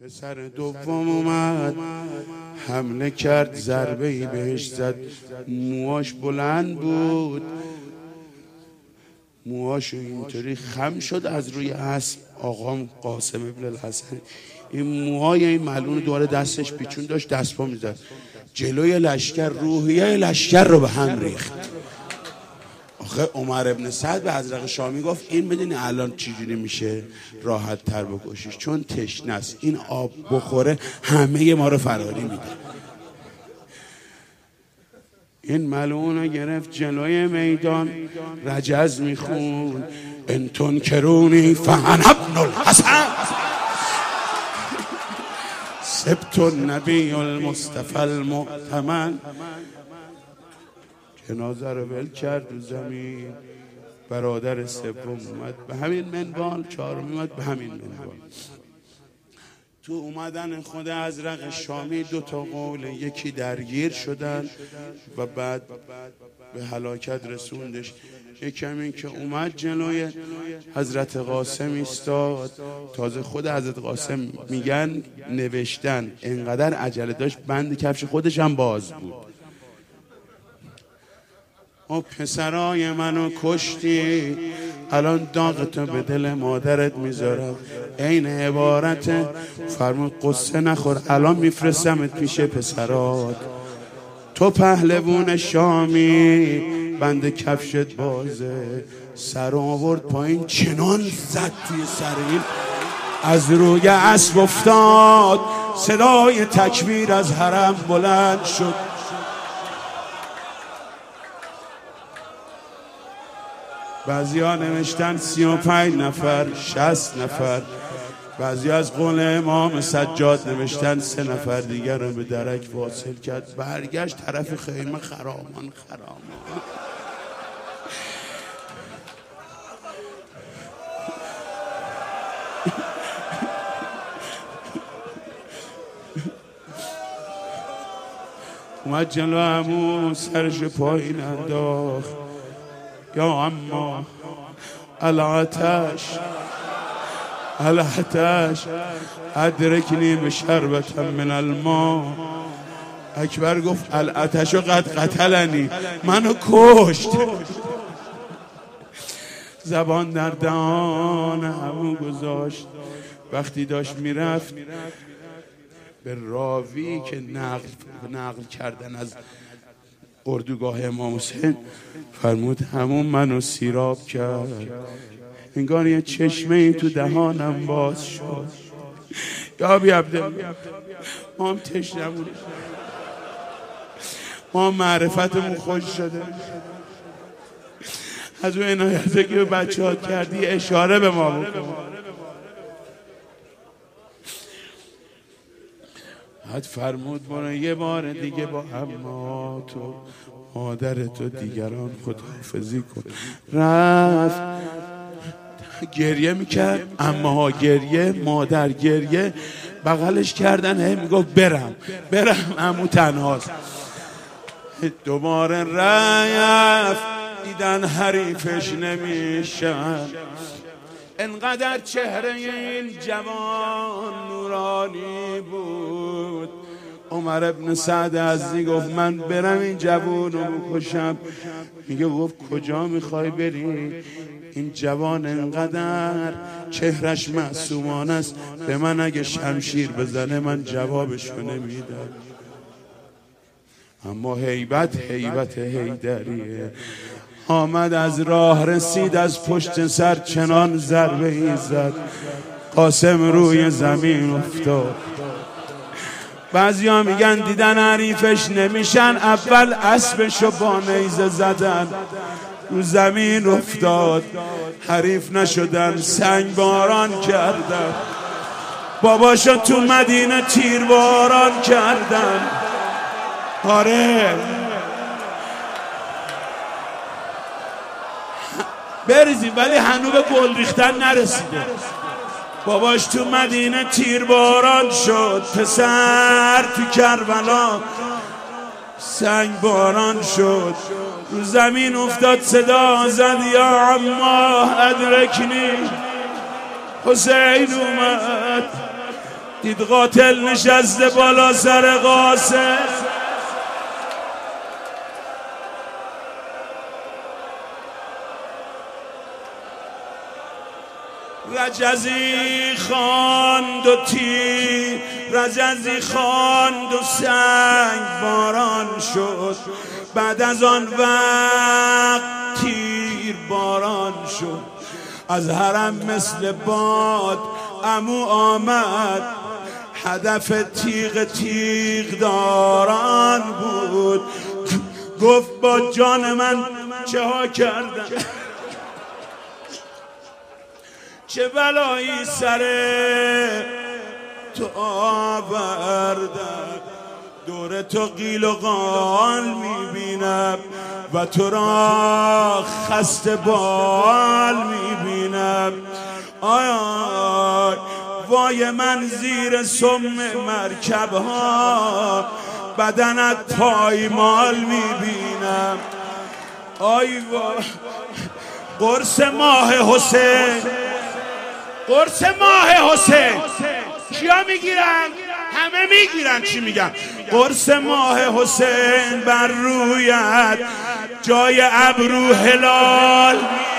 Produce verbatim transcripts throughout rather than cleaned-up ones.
پسر دوم اومد حمله کرد، ضربه ای بهش زد، موهاش بلند بود، موهاشو اینطوری خم شد از روی اسب. آقام قاسم ابن الحسن این موهای این ملعون دوباره دستش پیچون داشت، دست پا میزد جلوی لشکر، روحیه لشکر رو به هم ریخت. آخه عمر ابن سعد به حضرت شامی گفت این بدونی الان چجوری میشه راحت تر بکشیش، چون تشنه است، این آب بخوره همه ما رو فراری میده. این ملعون رو گرفت جلوی میدان، رجز میخون ان تنکرونی فانا ابن الحسن سبت النبی المصطفى المؤتمن. جنازه رو ول کرد رو زمین. برادر سوم اومد به همین منوال، چهارم اومد به همین منوال. تو اومدن خود ازرق شامی دو تا قول، یکی درگیر شدن و بعد به هلاکت رسوندش، یکم این که اومد جلوی حضرت قاسم ایستاد. تازه خود حضرت قاسم میگن نوشتن انقدر عجله داشت بند کفش خودش هم باز بود. او پسرای منو کشتی، الان داغتو به دل مادرت میذارم. این عبارت فرمود قصه نخور، الان میفرستمت پیش پسرات. تو پهلوون شامی، بند کفشت بازه. سر آورد پایین، چنان زد توی سر این، از روی اسب افتاد. صدای تکبیر از حرم بلند شد. بعضی ها نوشتن سی و پنج نفر، شصت نفر. بعضی از قول امام سجاد نوشتن سه نفر دیگر رو به درک واصل کرد. برگشت طرف خیمه، خرامان خرامان. اومد جلو عمو، سرش پایین انداخت. یا اما العتش العتش ادرکنی بشربت من الماء. اکبر گفت العتش قد قتلنی، منو کشت. زبان در دهان عمو گذاشت. وقتی داشت میرفت به راوی که نقل نقل کردن از اردوگاه امام حسین فرمود همون منو سیراب کرد، انگار یه چشمه این تو دهانم باز شد. یا ابی عبدالله، ما هم تشنمون، ما هم معرفتمون خوش شده. از اون عنایته که به بچه ها کردی اشاره به ما بکن. حد فرمود برو یه بار دیگه با اما تو مادر تو دیگران خداحافظی کن. رفت گریه میکرد، اما ها گریه، مادر گریه، بغلش کردن، هی میگفت برم برم عمو تنهاست. دوباره رفت، دیدن حریفش نمیشن. انقدر چهره این جوان نورانی بود. عمر ابن سعد عزیزی گفت من برم این جوان رو بکشم. میگه گفت کجا میخوای بری؟ این جوان انقدر چهرش معصومانه است، به من اگه شمشیر بزنه من جوابشو نمیدم. اما هیبت هیبت حیدریه. آمد از راه رسید، از پشت سر چنان ضربه ای زد قاسم روی زمین افتاد. بعضی ها میگن دیدن حریفش نمیشن، اول اسبشو با نیزه زدن، رو زمین افتاد. حریف نشدن، سنگ باران کردن. باباشو تو مدینه تیر باران کردن. آره بریزیم، ولی هنوز به گل ریختن نرسیده. باباش تو مدینه تیرباران شد. پسر تو کربلا سنگ باران شد، رو زمین افتاد. صدا زد یا عما ادرکنی. حسین اومد، دید قاتل نشسته بالا سر قاسم، رجزی خواند و تیر رجزی خواند و سنگ باران شد، بعد از آن وقت تیر باران شد، از حرم مثل باد عمو آمد، هدف تیغ تیغ داران بود. گفت با جان من چه ها کردم، چه بلایی سر تو آوردم، دور تو قیل و قال میبینم و تو را خسته بال میبینم. آی آی وای من زیر سم مرکب ها بدنت پایمال میبینم. آی وای قرص ماه حسین، قرص ماه حسین کیا میگیرن؟ همه میگیرن. چی میگم؟ قرص ماه حسین بر رویت جای ابرو هلال.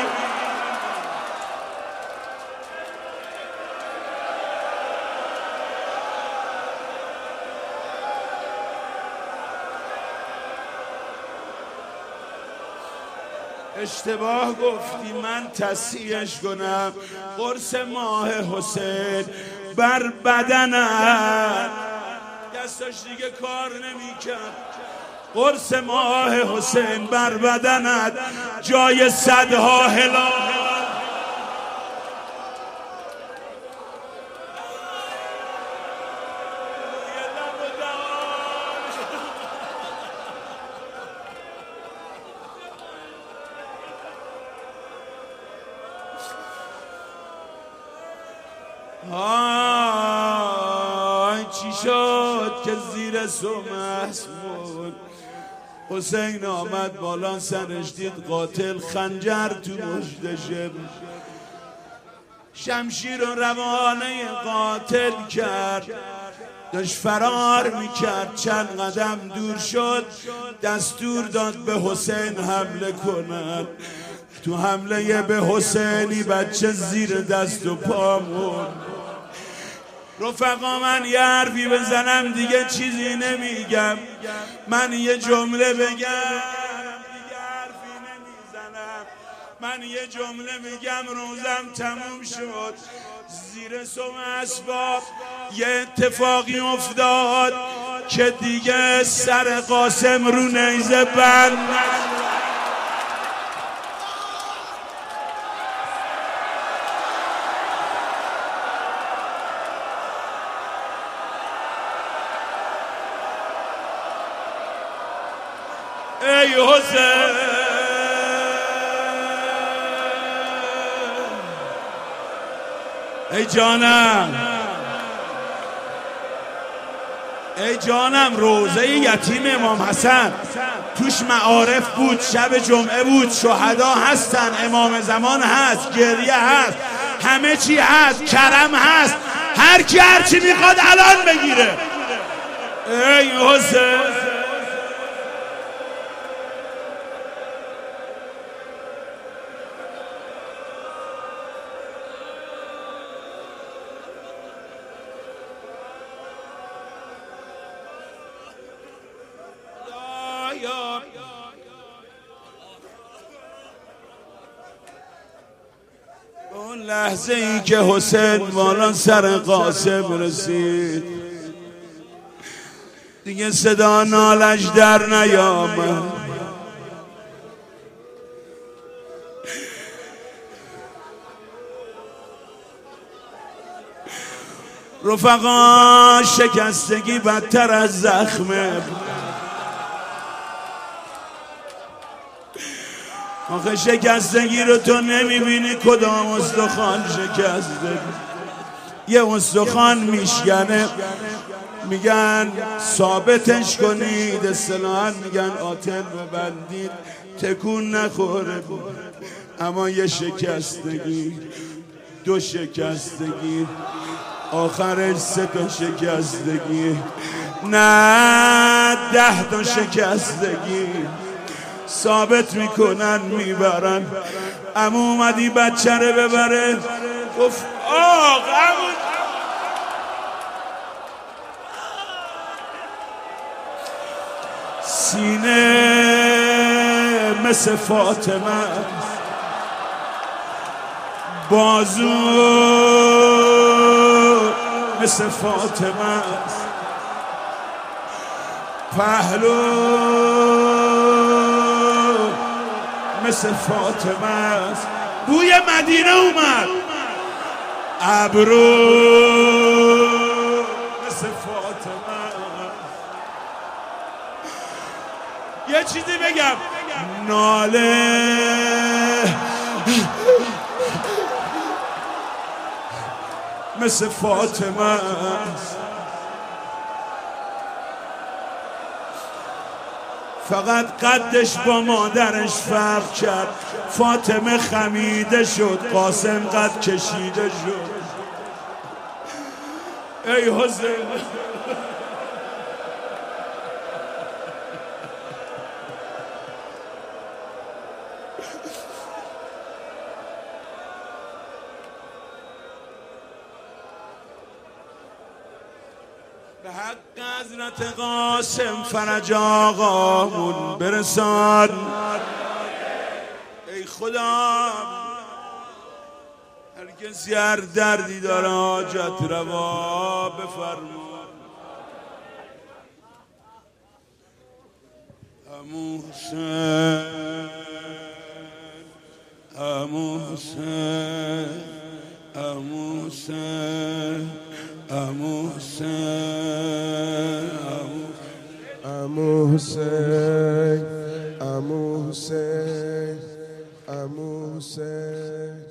اشتباه گفتی، من تصحیحش کنم. قرص ماه حسین بر بدنت، دستاش دیگه کار نمیکرد. قرص ماه حسین بر بدنت جای صدها هلال. آی چی شد که زیر سمس بود؟ حسین آمد بالا سرش، دید قاتل خنجر تو مژدشه، شمشیر و روانه قاتل کرد، داشت فرار میکرد. چند قدم دور شد، دستور داد به حسین حمله کنند. تو حمله به حسینی بچه زیر دست و پامون. رفقا من یه حرفی بزنم دیگه چیزی نمیگم، من یه جمله بگم دیگه حرفی نمیزنم، من یه جمله میگم روزم تموم شد. زیر سم اسباب یه اتفاقی افتاد که دیگه سر قاسم رو نیزه بند. ای حسین ای جانم، ای جانم، روزه یتیم امام حسن توش معارف بود، شب جمعه بود، شهدا هستن، امام زمان هست، گریه هست، همه چی هست، کرم هست، هر کی هر چی میخواد الان بگیره. ای حسین اون لحظه ای که حسین بالا سر قاسم رسید دیگه صدا نالش در نیامد. رفقا شکستگی بدتر از زخمه. آخه شکستگی رو تو نمیبینی کدام استخوان شکسته. یه استخوان میشکنه میگن ثابتش کنید، اصطلاحاً میگن آتن ببندید تکون نخوره. اما یه شکستگی، دو شکستگی، آخرش سه تا شکستگی، نه ده تا شکستگی ثابت میکنن میبرن. عمو اومدی بچه رو ببره، گفت آق عمو سینه مثل فاطمه، بازو مثل فاطمه، پهلو مثل فاطمه، بوی مدینه اومد، ابرو مثل فاطمه. یه چیزی بگم، ناله مثل فاطمه، فقط قدش با مادرش فرق کرد. فاطمه خمیده شد، قاسم قد کشیده شد. ای حسین به حق حضرت قاسم فرج آقامون برسان. ای خدا هر کسی هر دردی داره حاجت روا بفرما. عمو حسین، عمو حسین، عمو حسین، عمو حسین، عمو حسین، عمو حسین، عمو حسین.